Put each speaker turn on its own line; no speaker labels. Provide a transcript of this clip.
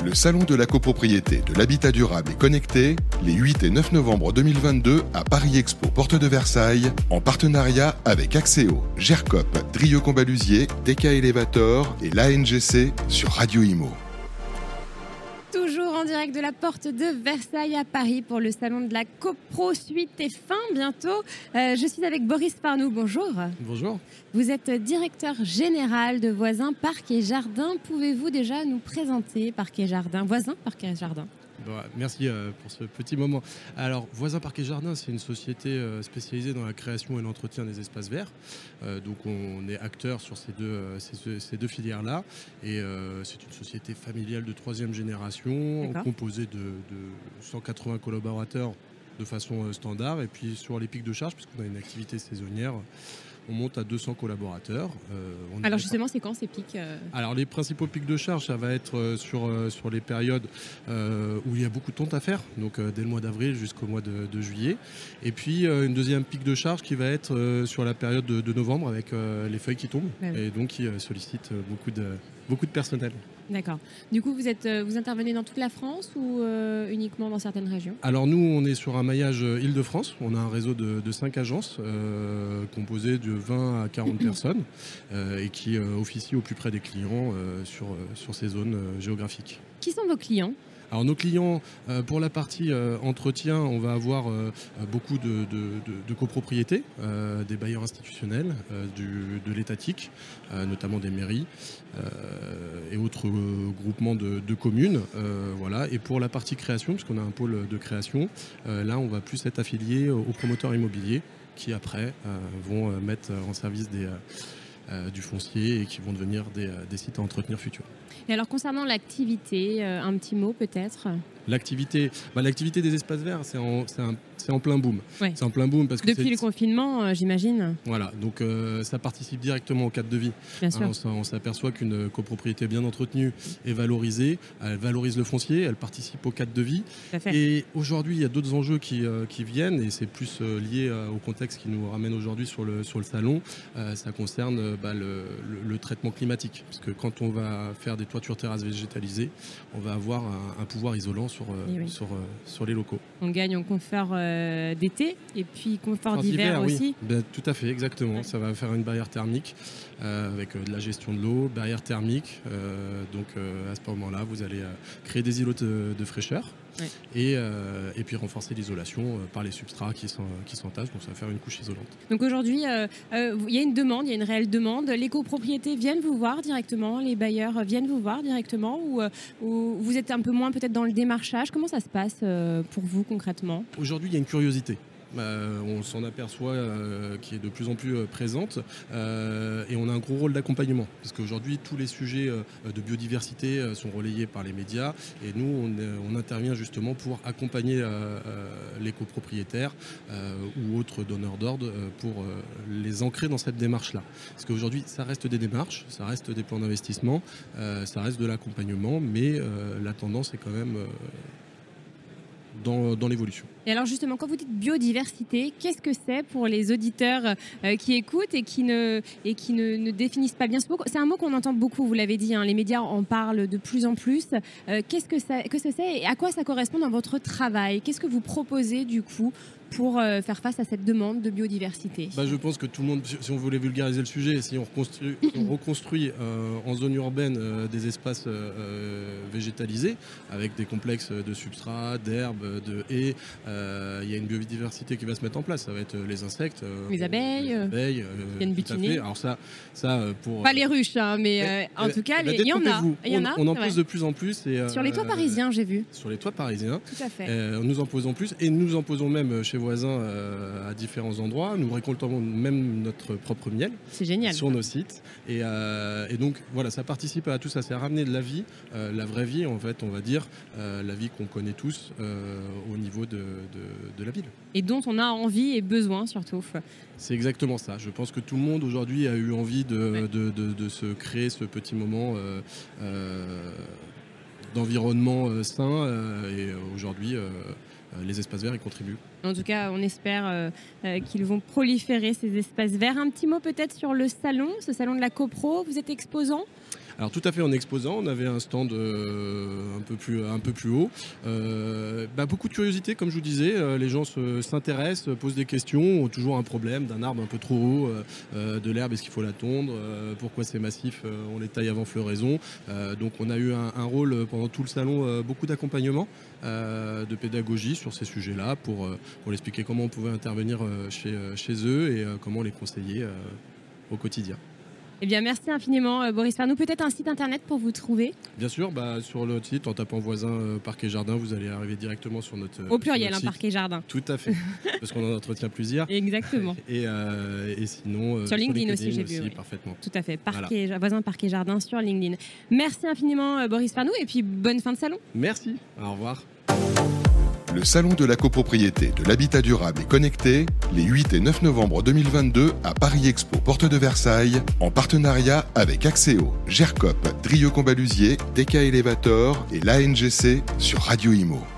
Le Salon de la copropriété, de l'habitat durable et connecté, les 8 et 9 novembre 2022 à Paris Expo, porte de Versailles, en partenariat avec Axéo, GERCOP, Drieux-Combalusier, TK Elevator et l'ANGC sur Radio Imo.
Toujours en direct de la porte de Versailles à Paris pour le salon de la CoPro. Suite et fin bientôt. Je suis avec Boris Farnoux. Bonjour.
Bonjour.
Vous êtes directeur général de Voisins Parcs et Jardins. Pouvez-vous déjà nous présenter Parcs et Jardins, Voisins Parcs et Jardins?
Merci pour ce petit moment. Alors, Voisins Parcs et Jardins, c'est une société spécialisée dans la création et l'entretien des espaces verts. Donc, on est acteur sur ces deux filières-là. Et c'est une société familiale de 3e génération, composée de 180 collaborateurs de façon standard. Et puis, sur les pics de charge, puisqu'on a une activité saisonnière, on monte à 200 collaborateurs.
Alors justement, c'est quand ces pics
Alors les principaux pics de charge, ça va être sur les périodes où il y a beaucoup de tontes à faire, donc dès le mois d'avril jusqu'au mois de juillet. Et puis une deuxième pic de charge qui va être sur la période de novembre avec les feuilles qui tombent, et donc qui sollicite beaucoup de personnel.
D'accord. Du coup, vous intervenez dans toute la France ou uniquement dans certaines régions?
Alors nous, on est sur un maillage Île-de-France. On a un réseau de 5 agences composé de 20 à 40 personnes et qui officient au plus près des clients sur ces zones géographiques.
Qui sont vos clients ?
Alors nos clients, pour la partie entretien, on va avoir beaucoup de copropriétés, des bailleurs institutionnels, de l'étatique, notamment des mairies et autres groupements de communes. Voilà. Et pour la partie création, puisqu'on a un pôle de création, là on va plus être affilié aux promoteurs immobiliers qui après vont mettre en service du foncier et qui vont devenir des sites à entretenir futurs.
Et alors concernant l'activité, un petit mot peut-être?
L'activité des espaces verts, c'est en plein boom.
Ouais.
C'est en plein boom parce que
depuis le confinement, j'imagine.
Voilà, donc ça participe directement au cadre de vie.
Bien sûr.
On s'aperçoit qu'une copropriété bien entretenue est valorisée, elle valorise le foncier, elle participe au cadre de vie.
Tout à fait.
Et aujourd'hui, il y a d'autres enjeux qui viennent, et c'est plus lié au contexte qui nous ramène aujourd'hui sur le salon. Ça concerne le traitement climatique, parce que quand on va faire des toitures terrasses végétalisées, on va avoir un pouvoir isolant sur les locaux.
On gagne en confort d'été et puis confort d'hiver aussi.
Oui. Tout à fait, exactement. Ouais. Ça va faire une barrière thermique avec de la gestion de l'eau, barrière thermique. Donc à ce moment-là, vous allez créer des îlots de fraîcheur. Ouais. Et puis renforcer l'isolation par les substrats qui s'entassent, donc ça va faire une couche isolante.
Donc aujourd'hui, il y a une demande, il y a une réelle demande. Les copropriétés viennent vous voir directement, les bailleurs viennent vous voir directement, ou vous êtes un peu moins peut-être dans le démarchage? Comment ça se passe pour vous concrètement? Aujourd'hui,
il y a une curiosité. On s'en aperçoit qui est de plus en plus présente et on a un gros rôle d'accompagnement parce qu'aujourd'hui tous les sujets de biodiversité sont relayés par les médias et nous on intervient justement pour accompagner les copropriétaires ou autres donneurs d'ordre pour les ancrer dans cette démarche-là. Parce qu'aujourd'hui ça reste des démarches, ça reste des plans d'investissement, ça reste de l'accompagnement, mais la tendance est quand même dans l'évolution.
Et alors justement, quand vous dites biodiversité, qu'est-ce que c'est pour les auditeurs qui écoutent et qui ne définissent pas bien ce mot? C'est un mot qu'on entend beaucoup, vous l'avez dit, hein, les médias en parlent de plus en plus. Qu'est-ce que c'est et à quoi ça correspond dans votre travail? Qu'est-ce que vous proposez du coup pour faire face à cette demande de biodiversité?
Je pense que tout le monde, si on voulait vulgariser le sujet, si on reconstruit en zone urbaine des espaces végétalisés avec des complexes de substrats, d'herbes, de haies, il y a une biodiversité qui va se mettre en place. Ça va être les insectes,
les abeilles, il y a une butinée.
Alors ça pour
pas les ruches, hein, mais en tout cas, il y en a.
On en pose de plus en plus. Et,
sur les toits parisiens, j'ai vu.
Sur les toits parisiens.
Tout à fait.
Nous en posons plus et nous en posons même chez Voisins à différents endroits. Nous récoltons même notre propre miel.
C'est génial.
Sur nos sites. Et donc voilà, ça participe à tout ça. C'est à ramener de la vie, la vraie vie en fait, on va dire, la vie qu'on connaît tous au niveau de la ville.
Et dont on a envie et besoin surtout.
C'est exactement ça. Je pense que tout le monde aujourd'hui a eu envie de se créer ce petit moment d'environnement sain et aujourd'hui les espaces verts y contribuent.
En tout cas, on espère qu'ils vont proliférer ces espaces verts. Un petit mot peut-être sur le salon, ce salon de la CoPro. Vous êtes exposant ?
Alors tout à fait, en exposant, on avait un stand un peu plus haut. Beaucoup de curiosité, comme je vous disais, les gens s'intéressent, posent des questions, ont toujours un problème d'un arbre un peu trop haut, de l'herbe, est-ce qu'il faut la tondre, pourquoi c'est massif, on les taille avant floraison. Donc on a eu un rôle pendant tout le salon, beaucoup d'accompagnement, de pédagogie sur ces sujets-là pour leur expliquer comment on pouvait intervenir chez eux et comment les conseiller au quotidien.
Eh bien, merci infiniment, Boris Farnoux. Peut-être un site internet pour vous trouver?
Bien sûr, sur notre site, en tapant voisin parc et jardin, vous allez arriver directement sur notre
Au pluriel,
notre
parc et jardin.
Tout à fait, parce qu'on en entretient plusieurs.
Exactement.
Et sinon...
sur LinkedIn aussi, j'ai vu. Oui.
Parfaitement.
Tout à fait, voisin parc et jardin sur LinkedIn. Merci infiniment, Boris Farnoux, et puis bonne fin de salon.
Merci, au revoir.
Le Salon de la copropriété, de l'habitat durable et connecté, les 8 et 9 novembre 2022 à Paris Expo, porte de Versailles, en partenariat avec Axéo, GERCOP, Drieux Combalusier, TK Elevator et l'ANGC sur Radio Imo.